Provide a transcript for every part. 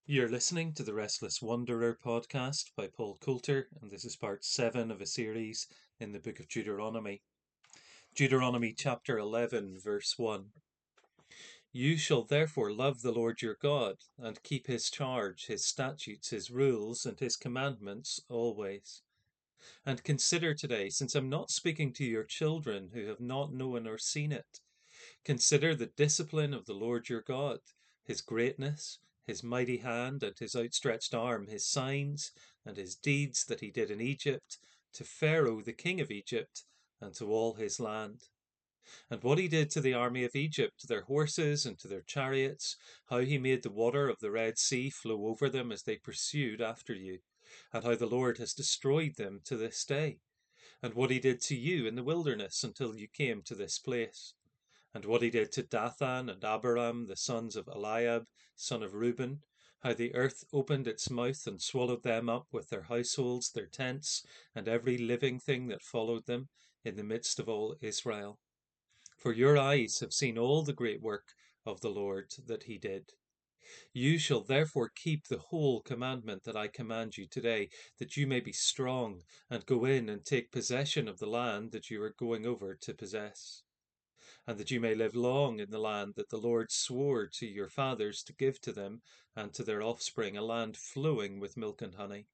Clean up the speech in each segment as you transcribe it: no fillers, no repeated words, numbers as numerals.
You're listening to the Restless Wanderer podcast by Paul Coulter, and this is part 7 of a series in the book of Deuteronomy. Deuteronomy chapter 11, verse 1. You shall therefore love the Lord your God, and keep his charge, his statutes, his rules, and his commandments always. And consider today, since I'm not speaking to your children who have not known or seen it, consider the discipline of the Lord your God, his greatness, his mighty hand and his outstretched arm, his signs and his deeds that he did in Egypt, to Pharaoh the king of Egypt, and to all his land. And what he did to the army of Egypt, to their horses and to their chariots, how he made the water of the Red Sea flow over them as they pursued after you, and how the Lord has destroyed them to this day, and what he did to you in the wilderness until you came to this place, and what he did to Dathan and Abiram, the sons of Eliab, son of Reuben, how the earth opened its mouth and swallowed them up with their households, their tents, and every living thing that followed them in the midst of all Israel. For your eyes have seen all the great work of the Lord that he did. You shall therefore keep the whole commandment that I command you today, that you may be strong, and go in and take possession of the land that you are going over to possess, and that you may live long in the land that the Lord swore to your fathers to give to them and to their offspring, a land flowing with milk and honey.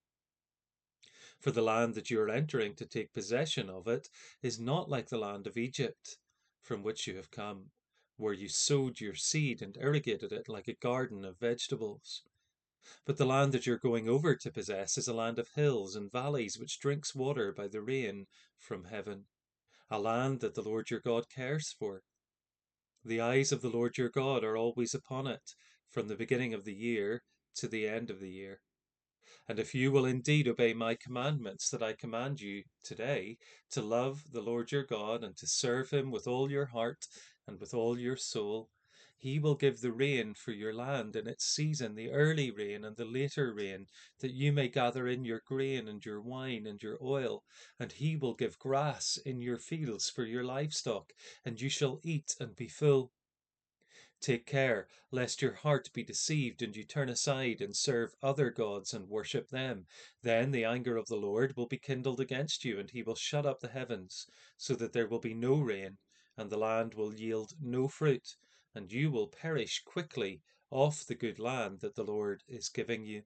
For the land that you are entering to take possession of it is not like the land of Egypt, from which you have come, where you sowed your seed and irrigated it like a garden of vegetables. But the land that you're going over to possess is a land of hills and valleys, which drinks water by the rain from heaven, a land that the Lord your God cares for. The eyes of the Lord your God are always upon it, from the beginning of the year to the end of the year. And if you will indeed obey my commandments that I command you today, to love the Lord your God and to serve him with all your heart and with all your soul, he will give the rain for your land in its season, the early rain and the later rain, that you may gather in your grain and your wine and your oil. And he will give grass in your fields for your livestock, and you shall eat and be full. Take care lest your heart be deceived and you turn aside and serve other gods and worship them. Then the anger of the Lord will be kindled against you, and he will shut up the heavens, so that there will be no rain, and the land will yield no fruit, and you will perish quickly off the good land that the Lord is giving you.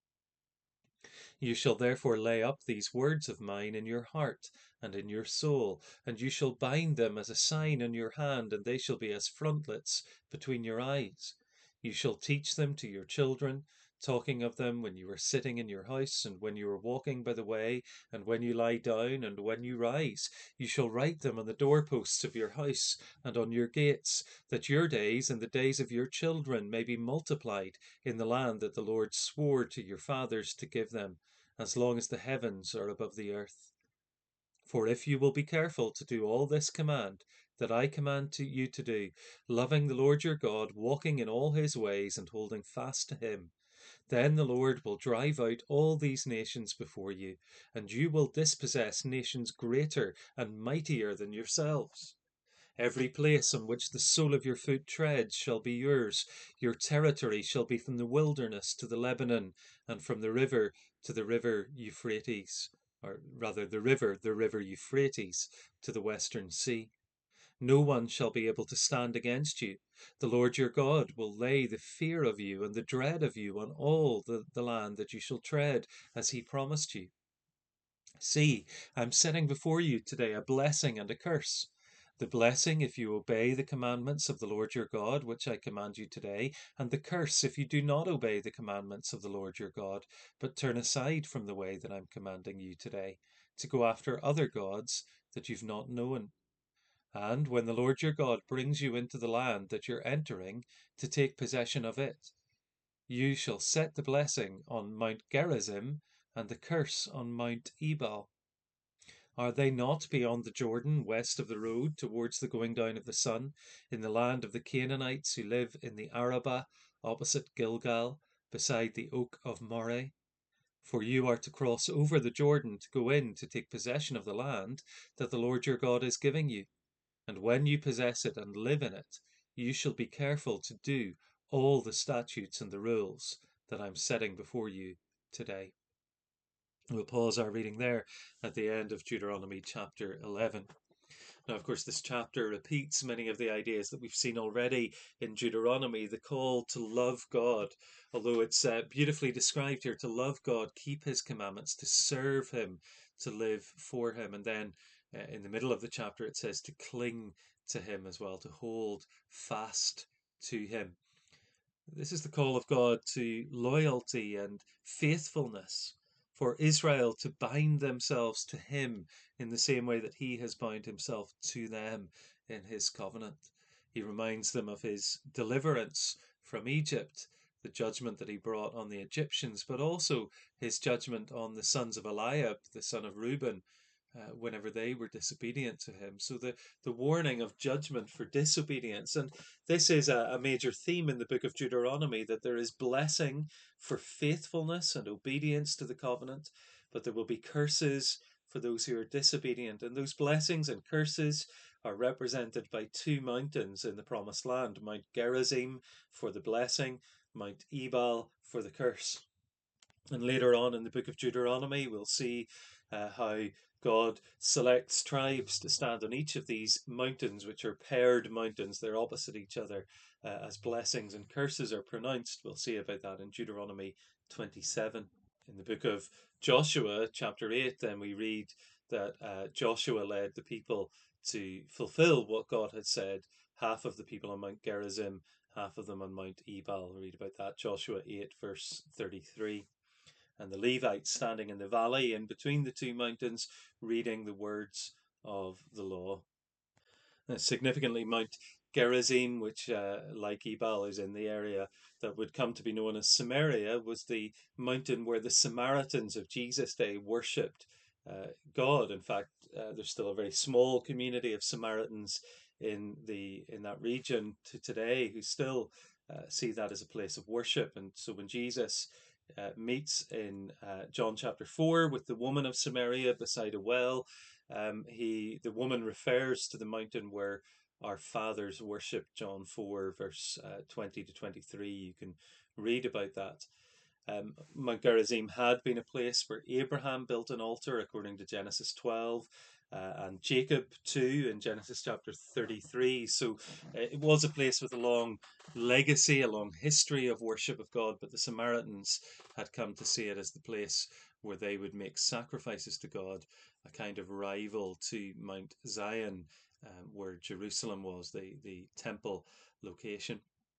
You shall therefore lay up these words of mine in your heart and in your soul, and you shall bind them as a sign in your hand, and they shall be as frontlets between your eyes. You shall teach them to your children, talking of them when you are sitting in your house, and when you are walking by the way, and when you lie down, and when you rise. You shall write them on the doorposts of your house and on your gates, that your days and the days of your children may be multiplied in the land that the Lord swore to your fathers to give them, as long as the heavens are above the earth. For if you will be careful to do all this command that I command to you to do, loving the Lord your God, walking in all his ways, and holding fast to him, then the Lord will drive out all these nations before you, and you will dispossess nations greater and mightier than yourselves. Every place on which the sole of your foot treads shall be yours. Your territory shall be from the wilderness to the Lebanon, and from the river to the river Euphrates, or rather the river Euphrates to the western sea. No one shall be able to stand against you. The Lord your God will lay the fear of you and the dread of you on all the land that you shall tread, as he promised you. See, I'm setting before you today a blessing and a curse. The blessing if you obey the commandments of the Lord your God, which I command you today, and the curse if you do not obey the commandments of the Lord your God, but turn aside from the way that I'm commanding you today, to go after other gods that you've not known. And when the Lord your God brings you into the land that you're entering to take possession of it, you shall set the blessing on Mount Gerizim and the curse on Mount Ebal. Are they not beyond the Jordan, west of the road, towards the going down of the sun, in the land of the Canaanites who live in the Arabah, opposite Gilgal, beside the oak of Moreh? For you are to cross over the Jordan to go in to take possession of the land that the Lord your God is giving you. And when you possess it and live in it, you shall be careful to do all the statutes and the rules that I'm setting before you today. We'll pause our reading there at the end of Deuteronomy chapter 11. Now, of course, this chapter repeats many of the ideas that we've seen already in Deuteronomy, the call to love God, although it's beautifully described here, to love God, keep his commandments, to serve him, to live for him. And then in the middle of the chapter, it says to cling to him as well, to hold fast to him. This is the call of God to loyalty and faithfulness, for Israel to bind themselves to him in the same way that he has bound himself to them in his covenant. He reminds them of his deliverance from Egypt, the judgment that he brought on the Egyptians, but also his judgment on the sons of Eliab, the son of Reuben, whenever they were disobedient to him. So the warning of judgment for disobedience. And this is a major theme in the book of Deuteronomy, that there is blessing for faithfulness and obedience to the covenant, but there will be curses for those who are disobedient. And those blessings and curses are represented by two mountains in the promised land: Mount Gerizim for the blessing, Mount Ebal for the curse. And later on in the book of Deuteronomy, we'll see how God selects tribes to stand on each of these mountains, which are paired mountains. They're opposite each other as blessings and curses are pronounced. We'll see about that in Deuteronomy 27. In the book of Joshua, chapter 8, then we read that Joshua led the people to fulfill what God had said. Half of the people on Mount Gerizim, half of them on Mount Ebal. We read about that, Joshua 8, verse 33. And the Levites standing in the valley in between the two mountains, reading the words of the law. Significantly, Mount Gerizim, which, like Ebal, is in the area that would come to be known as Samaria, was the mountain where the Samaritans of Jesus' day worshipped God. In fact, there's still a very small community of Samaritans in that region to today who still see that as a place of worship. And so when Jesus meets in John chapter 4 with the woman of Samaria beside a well, the woman refers to the mountain where our fathers worshipped. John 4 verse 20 to 23. You can read about that. Mount Gerizim had been a place where Abraham built an altar according to Genesis 12, and Jacob too in Genesis chapter 33. So it was a place with a long legacy, a long history of worship of God, but the Samaritans had come to see it as the place where they would make sacrifices to God, a kind of rival to Mount Zion, where Jerusalem was, the temple location.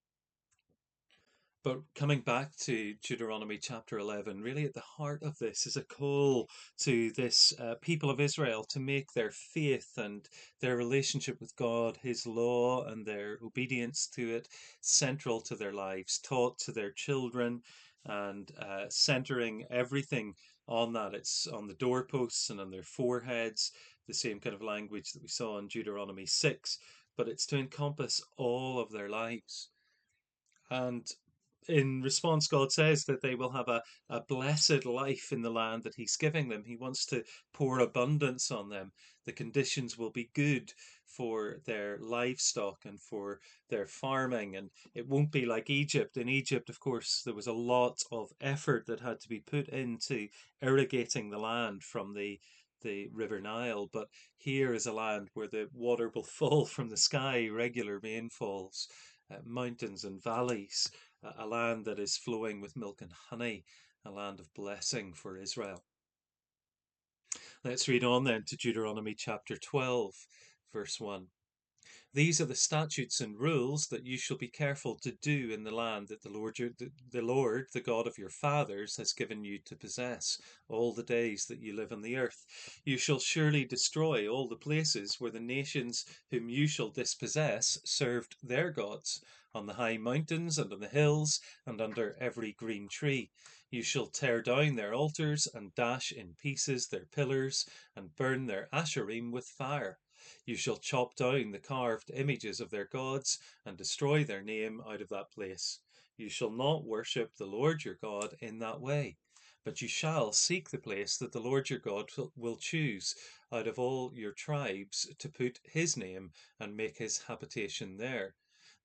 But coming back to Deuteronomy chapter 11, really at the heart of this is a call to this people of Israel to make their faith and their relationship with God, his law, and their obedience to it central to their lives, taught to their children, and centering everything on that. It's on the doorposts and on their foreheads, the same kind of language that we saw in Deuteronomy 6, but it's to encompass all of their lives. And in response, God says that they will have a blessed life in the land that he's giving them. He wants to pour abundance on them. The conditions will be good for their livestock and for their farming, and it won't be like Egypt. In Egypt, of course, there was a lot of effort that had to be put into irrigating the land from the River Nile, but here is a land where the water will fall from the sky, regular rainfalls, mountains and valleys, a land that is flowing with milk and honey, a land of blessing for Israel. Let's read on then to Deuteronomy chapter 12, verse 1. These are the statutes and rules that you shall be careful to do in the land that the Lord, the God of your fathers, has given you to possess all the days that you live on the earth. You shall surely destroy all the places where the nations whom you shall dispossess served their gods, on the high mountains and on the hills and under every green tree. You shall tear down their altars and dash in pieces their pillars and burn their asherim with fire. You shall chop down the carved images of their gods and destroy their name out of that place. You shall not worship the Lord your God in that way, but you shall seek the place that the Lord your God will choose out of all your tribes to put his name and make his habitation there.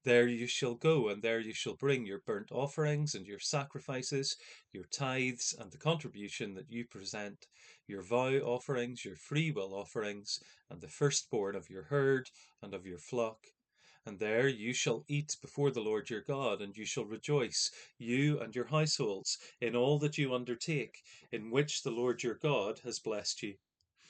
There you shall go, and there you shall bring your burnt offerings and your sacrifices, your tithes and the contribution that you present, your vow offerings, your freewill offerings, and the firstborn of your herd and of your flock. And there you shall eat before the Lord your God, and you shall rejoice, you and your households, in all that you undertake, in which the Lord your God has blessed you.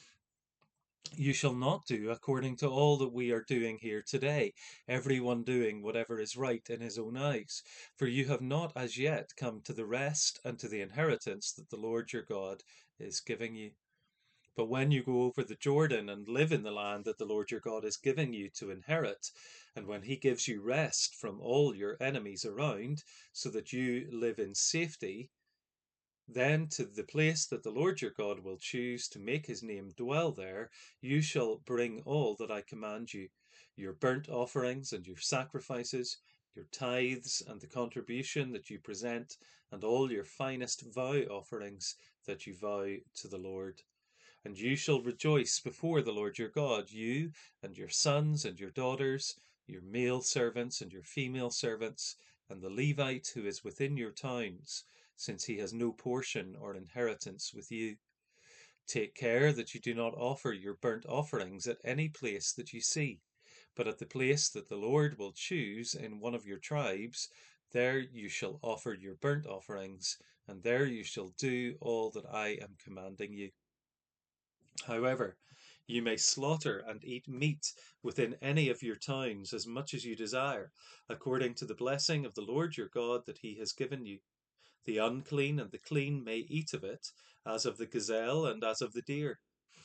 You shall not do according to all that we are doing here today, everyone doing whatever is right in his own eyes, for you have not as yet come to the rest and to the inheritance that the Lord your God is giving you. But when you go over the Jordan and live in the land that the Lord your God is giving you to inherit, and when he gives you rest from all your enemies around, so that you live in safety, then to the place that the Lord your God will choose to make his name dwell there, you shall bring all that I command you, your burnt offerings and your sacrifices, your tithes and the contribution that you present, and all your finest vow offerings that you vow to the Lord. And you shall rejoice before the Lord your God, you and your sons and your daughters, your male servants and your female servants, and the Levite who is within your towns, since he has no portion or inheritance with you. Take care that you do not offer your burnt offerings at any place that you see, but at the place that the Lord will choose in one of your tribes, there you shall offer your burnt offerings, and there you shall do all that I am commanding you. However, you may slaughter and eat meat within any of your towns as much as you desire, according to the blessing of the Lord your God that he has given you. The unclean and the clean may eat of it, as of the gazelle and as of the deer.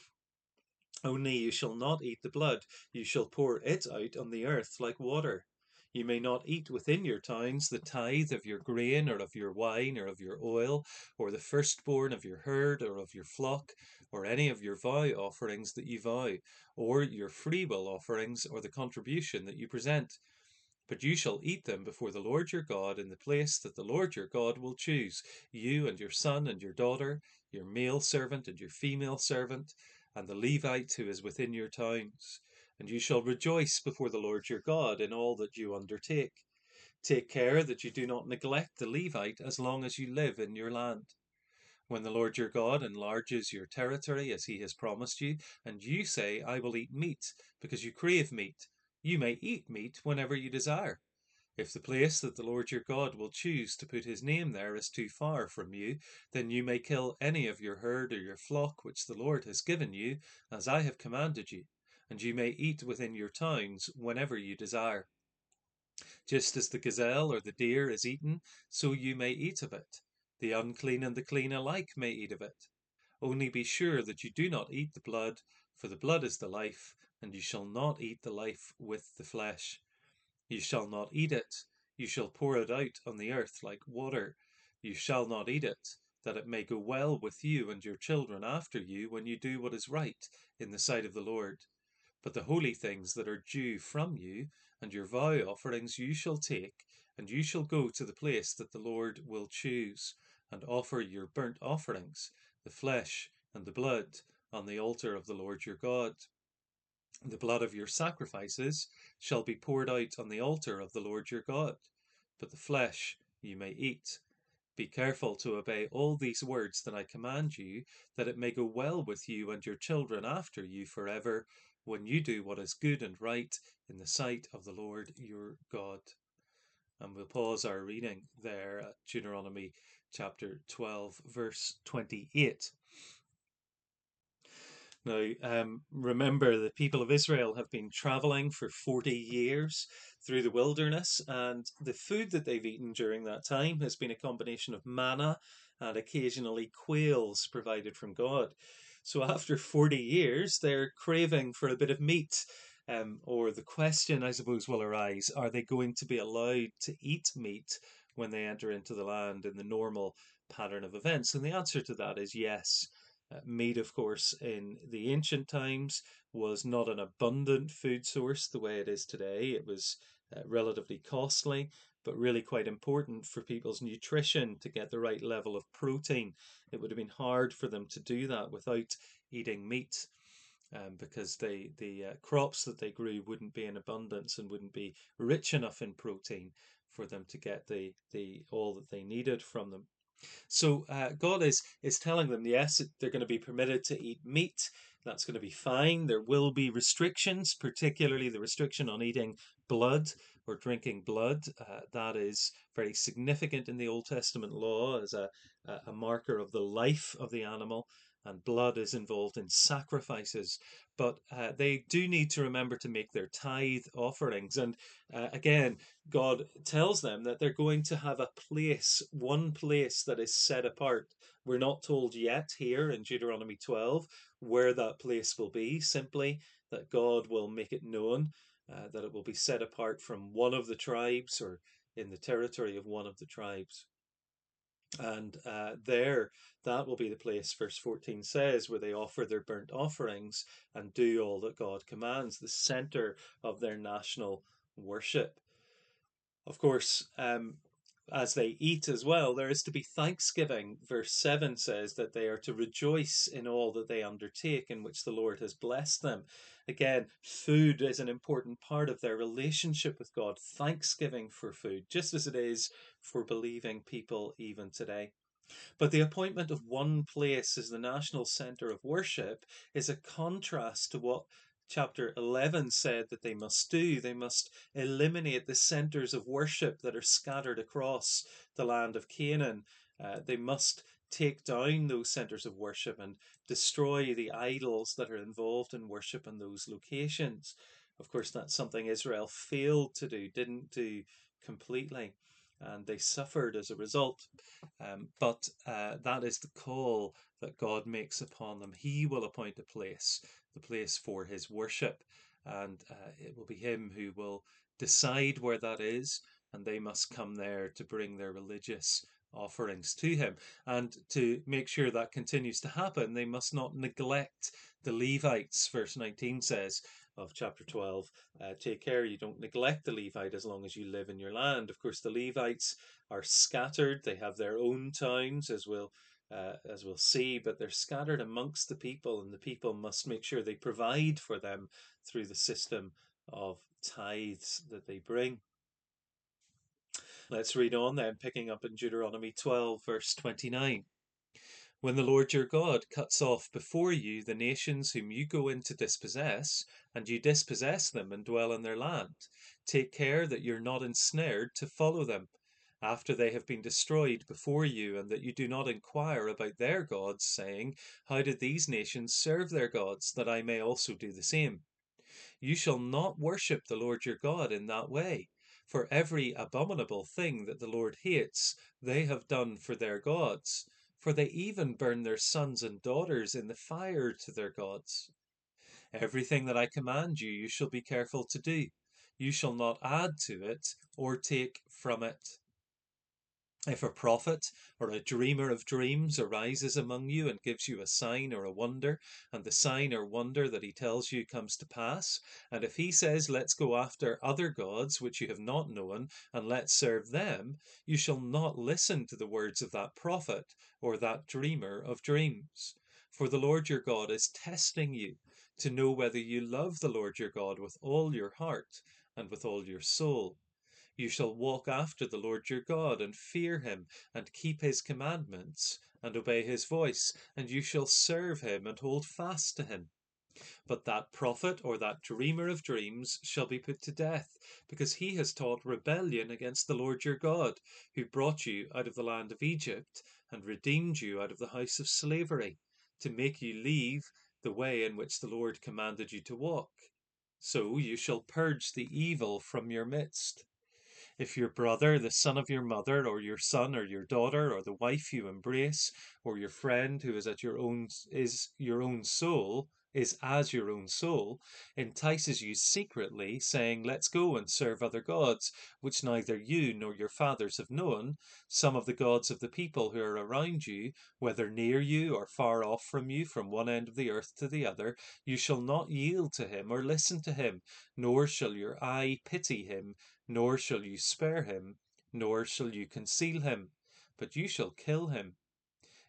Only you shall not eat the blood, you shall pour it out on the earth like water. You may not eat within your towns the tithe of your grain, or of your wine, or of your oil, or the firstborn of your herd, or of your flock, or any of your vow offerings that you vow, or your freewill offerings, or the contribution that you present. But you shall eat them before the Lord your God in the place that the Lord your God will choose, you and your son and your daughter, your male servant and your female servant, and the Levite who is within your towns. And you shall rejoice before the Lord your God in all that you undertake. Take care that you do not neglect the Levite as long as you live in your land. When the Lord your God enlarges your territory as he has promised you, and you say, I will eat meat, because you crave meat, you may eat meat whenever you desire. If the place that the Lord your God will choose to put his name there is too far from you, then you may kill any of your herd or your flock which the Lord has given you, as I have commanded you, and you may eat within your towns whenever you desire. Just as the gazelle or the deer is eaten, so you may eat of it. The unclean and the clean alike may eat of it. Only be sure that you do not eat the blood, for the blood is the life, and you shall not eat the life with the flesh. You shall not eat it. You shall pour it out on the earth like water. You shall not eat it, that it may go well with you and your children after you when you do what is right in the sight of the Lord. But the holy things that are due from you, and your vow offerings you shall take, and you shall go to the place that the Lord will choose, and offer your burnt offerings, the flesh and the blood, on the altar of the Lord your God. The blood of your sacrifices shall be poured out on the altar of the Lord your God, but the flesh you may eat. Be careful to obey all these words that I command you, that it may go well with you and your children after you forever, when you do what is good and right in the sight of the Lord your God. And we'll pause our reading there at Deuteronomy chapter 12, verse 28. Now, remember, the people of Israel have been traveling for 40 years through the wilderness, and the food that they've eaten during that time has been a combination of manna and occasionally quails provided from God. So, after 40 years, they're craving for a bit of meat. Or the question, I suppose, will arise, are they going to be allowed to eat meat when they enter into the land in the normal pattern of events? And the answer to that is yes. Meat, of course, in the ancient times was not an abundant food source the way it is today. It was relatively costly, but really quite important for people's nutrition to get the right level of protein. It would have been hard for them to do that without eating meat. because the crops that they grew wouldn't be in abundance and wouldn't be rich enough in protein for them to get the all that they needed from them. So God is telling them, yes, they're going to be permitted to eat meat. That's going to be fine. There will be restrictions, particularly the restriction on eating blood or drinking blood. That is very significant in the Old Testament law as a marker of the life of the animal, and blood is involved in sacrifices. But they do need to remember to make their tithe offerings. And again, God tells them that they're going to have a place, one place that is set apart. We're not told yet here in Deuteronomy 12 where that place will be, simply that God will make it known, that it will be set apart from one of the tribes or in the territory of one of the tribes. And there, that will be the place, verse 14 says, where they offer their burnt offerings and do all that God commands, the center of their national worship. Of course, as they eat as well, there is to be thanksgiving. Verse 7 says that they are to rejoice in all that they undertake, in which the Lord has blessed them. Again, food is an important part of their relationship with God. Thanksgiving for food, just as it is for believing people even today. But the appointment of one place as the national center of worship is a contrast to what chapter 11 said that they must do. They must eliminate the centers of worship that are scattered across the land of Canaan. They must take down those centers of worship and destroy the idols that are involved in worship in those locations. Of course, that's something Israel failed to do, didn't do completely, and they suffered as a result. But that is the call that God makes upon them. He will appoint a place, the place for his worship, and it will be him who will decide where that is, and they must come there to bring their religious offerings to him. And to make sure that continues to happen, they must not neglect the Levites, verse 19 says of chapter 12. Take care you don't neglect the Levite as long as you live in your land. Of course, the Levites are scattered. They have their own towns, as we'll see, but they're scattered amongst the people, and the people must make sure they provide for them through the system of tithes that they bring. Let's read on then, picking up in Deuteronomy 12, verse 29. When the Lord your God cuts off before you the nations whom you go in to dispossess, and you dispossess them and dwell in their land, take care that you're not ensnared to follow them after they have been destroyed before you, and that you do not inquire about their gods, saying, how did these nations serve their gods, that I may also do the same? You shall not worship the Lord your God in that way, for every abominable thing that the Lord hates, they have done for their gods, for they even burn their sons and daughters in the fire to their gods. Everything that I command you, you shall be careful to do. You shall not add to it or take from it. If a prophet or a dreamer of dreams arises among you and gives you a sign or a wonder, and the sign or wonder that he tells you comes to pass, and if he says, let's go after other gods which you have not known, and let's serve them, you shall not listen to the words of that prophet or that dreamer of dreams. For the Lord your God is testing you to know whether you love the Lord your God with all your heart and with all your soul. You shall walk after the Lord your God, and fear him, and keep his commandments, and obey his voice, and you shall serve him, and hold fast to him. But that prophet or that dreamer of dreams shall be put to death, because he has taught rebellion against the Lord your God, who brought you out of the land of Egypt, and redeemed you out of the house of slavery, to make you leave the way in which the Lord commanded you to walk. So you shall purge the evil from your midst. If your brother, the son of your mother, or your son or your daughter, or the wife you embrace, or your friend who is your own soul, is as your own soul, entices you secretly, saying, let's go and serve other gods, which neither you nor your fathers have known, some of the gods of the people who are around you, whether near you or far off from you, from one end of the earth to the other, you shall not yield to him or listen to him, nor shall your eye pity him, nor shall you spare him, nor shall you conceal him, but you shall kill him.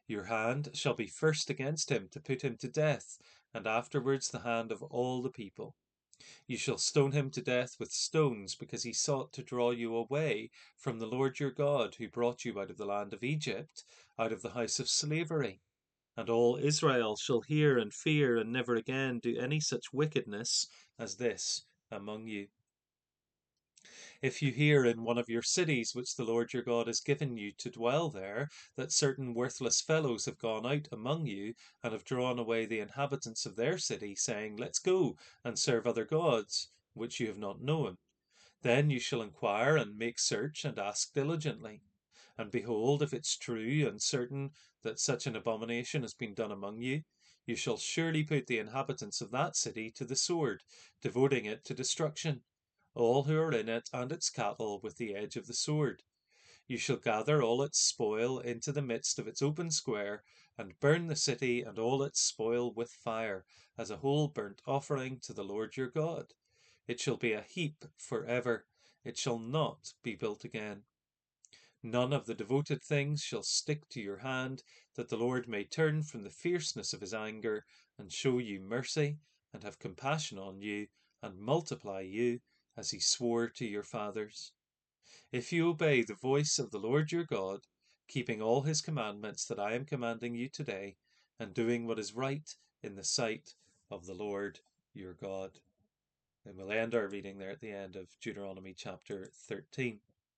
Your hand shall be first against him to put him to death, and afterwards the hand of all the people. You shall stone him to death with stones, because he sought to draw you away from the Lord your God, who brought you out of the land of Egypt, out of the house of slavery. And all Israel shall hear and fear, and never again do any such wickedness as this among you. If you hear in one of your cities, which the Lord your God has given you to dwell there, that certain worthless fellows have gone out among you, and have drawn away the inhabitants of their city, saying, Let's go and serve other gods, which you have not known, then you shall inquire and make search and ask diligently. And behold, if it's true and certain that such an abomination has been done among you, you shall surely put the inhabitants of that city to the sword, devoting it to destruction, all who are in it and its cattle with the edge of the sword. You shall gather all its spoil into the midst of its open square, and burn the city and all its spoil with fire, as a whole burnt offering to the Lord your God. It shall be a heap for ever. It shall not be built again. None of the devoted things shall stick to your hand, that the Lord may turn from the fierceness of his anger, and show you mercy, and have compassion on you, and multiply you, as he swore to your fathers. If you obey the voice of the Lord your God, keeping all his commandments that I am commanding you today, and doing what is right in the sight of the Lord your God. And we'll end our reading there at the end of Deuteronomy chapter 13.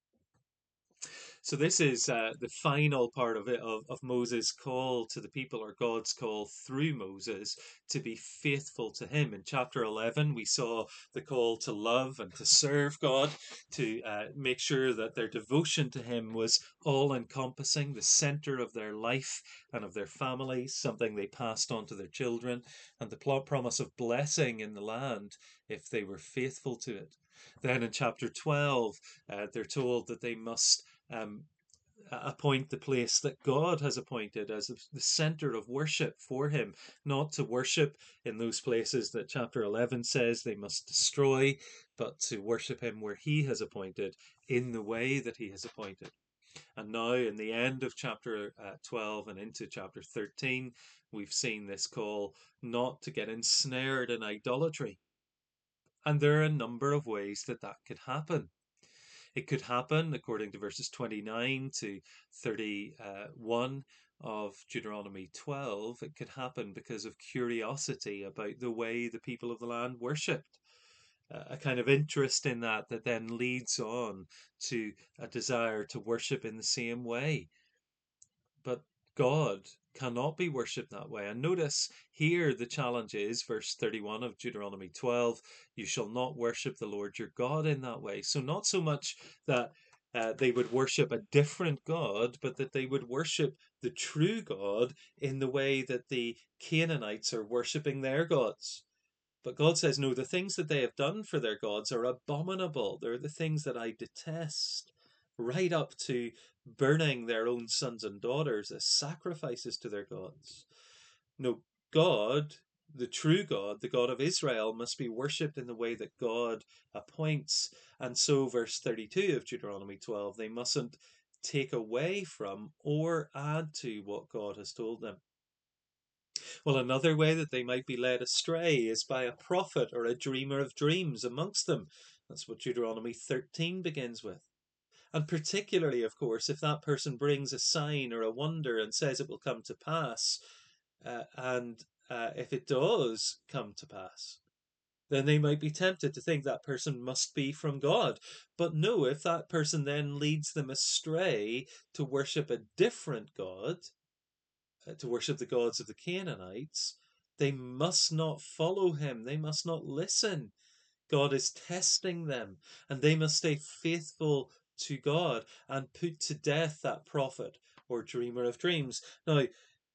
So this is the final part of it, of Moses' call to the people, or God's call through Moses to be faithful to him. In chapter 11, we saw the call to love and to serve God, to make sure that their devotion to him was all-encompassing, the center of their life and of their families, something they passed on to their children, and the promise of blessing in the land if they were faithful to it. Then in chapter 12, they're told that they must appoint the place that God has appointed as the center of worship for him, not to worship in those places that chapter 11 says they must destroy, but to worship him where he has appointed, in the way that he has appointed. And now in the end of chapter 12 and into chapter 13, we've seen this call not to get ensnared in idolatry. And there are a number of ways that that could happen. It could happen, according to verses 29 to 31 of Deuteronomy 12, it could happen because of curiosity about the way the people of the land worshipped. A kind of interest in that then leads on to a desire to worship in the same way. But God cannot be worshipped that way. And notice here the challenge is verse 31 of Deuteronomy 12, you shall not worship the Lord your God in that way. So not so much that they would worship a different God, but that they would worship the true God in the way that the Canaanites are worshipping their gods. But God says, no, the things that they have done for their gods are abominable. They're the things that I detest, right up to burning their own sons and daughters as sacrifices to their gods. No, God, the true God, the God of Israel, must be worshipped in the way that God appoints. And so, verse 32 of Deuteronomy 12, they mustn't take away from or add to what God has told them. Well, another way that they might be led astray is by a prophet or a dreamer of dreams amongst them. That's what Deuteronomy 13 begins with. And particularly, of course, if that person brings a sign or a wonder and says it will come to pass, and if it does come to pass, then they might be tempted to think that person must be from God. But no, if that person then leads them astray to worship a different God, to worship the gods of the Canaanites, they must not follow him. They must not listen. God is testing them, and they must stay faithful to God and put to death that prophet or dreamer of dreams. Now,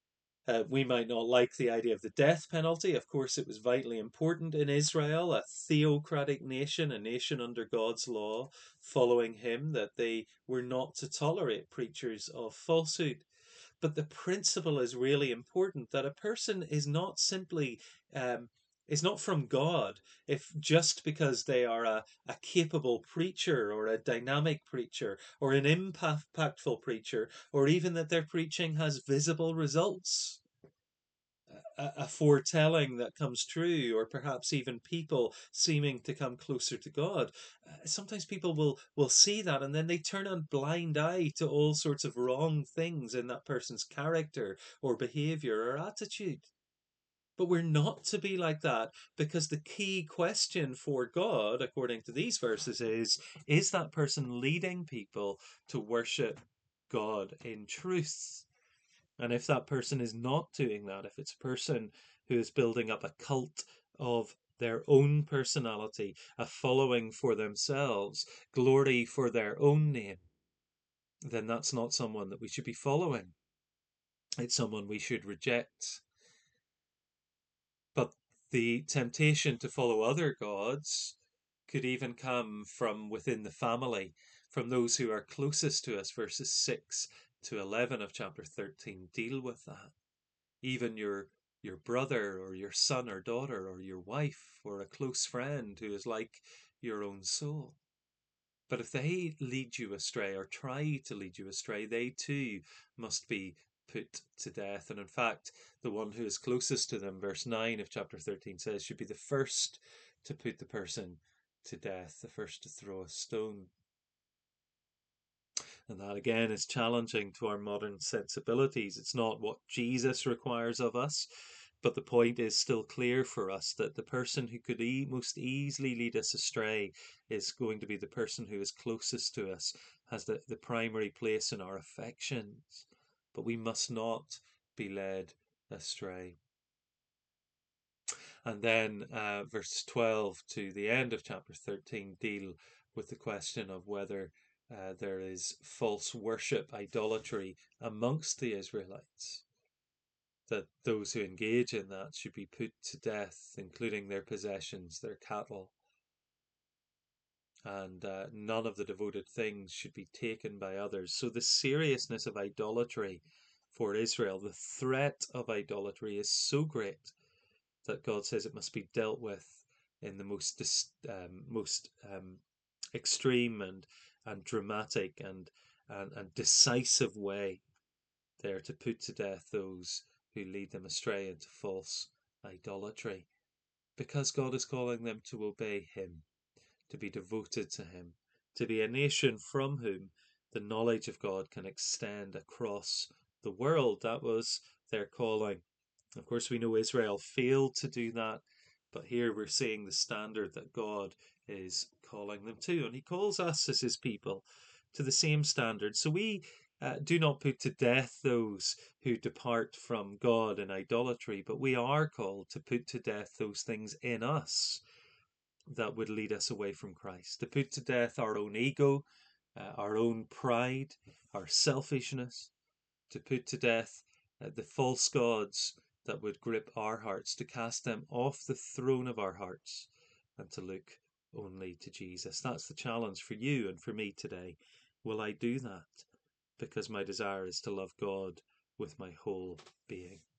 we might not like the idea of the death penalty. Of course, it was vitally important in Israel, a theocratic nation, a nation under God's law, following him, that they were not to tolerate preachers of falsehood. But the principle is really important, that a person is not simply is not from God. If just because they are a capable preacher or a dynamic preacher or an impactful preacher, or even that their preaching has visible results, a foretelling that comes true, or perhaps even people seeming to come closer to God. Sometimes people will see that and then they turn a blind eye to all sorts of wrong things in that person's character or behavior or attitude. But we're not to be like that, because the key question for God, according to these verses, is that person leading people to worship God in truth? And if that person is not doing that, if it's a person who is building up a cult of their own personality, a following for themselves, glory for their own name, then that's not someone that we should be following. It's someone we should reject. But the temptation to follow other gods could even come from within the family, from those who are closest to us. Verses 6 to 11 of chapter 13 deal with that. Even your brother or your son or daughter or your wife or a close friend who is like your own soul. But if they lead you astray or try to lead you astray, they too must be put to death. And in fact, the one who is closest to them, verse 9 of chapter 13 says, should be the first to put the person to death, the first to throw a stone. And that again is challenging to our modern sensibilities. It's not what Jesus requires of us, but the point is still clear for us that the person who could most easily lead us astray is going to be the person who is closest to us, has the primary place in our affections. But we must not be led astray. And then verse 12 to the end of chapter 13 deal with the question of whether there is false worship, idolatry amongst the Israelites, that those who engage in that should be put to death, including their possessions, their cattle, and none of the devoted things should be taken by others. So the seriousness of idolatry for Israel, the threat of idolatry, is so great that God says it must be dealt with in the most extreme and dramatic and decisive way. They are to put to death those who lead them astray into false idolatry, because God is calling them to obey Him, to be devoted to Him, to be a nation from whom the knowledge of God can extend across the world. That was their calling. Of course, we know Israel failed to do that, but here we're seeing the standard that God is calling them to, and He calls us as His people to the same standard. So we do not put to death those who depart from God in idolatry, but we are called to put to death those things in us that would lead us away from Christ, to put to death our own ego, our own pride, our selfishness, to put to death the false gods that would grip our hearts, to cast them off the throne of our hearts and to look only to Jesus. That's the challenge for you and for me today. Will I do that? Because my desire is to love God with my whole being.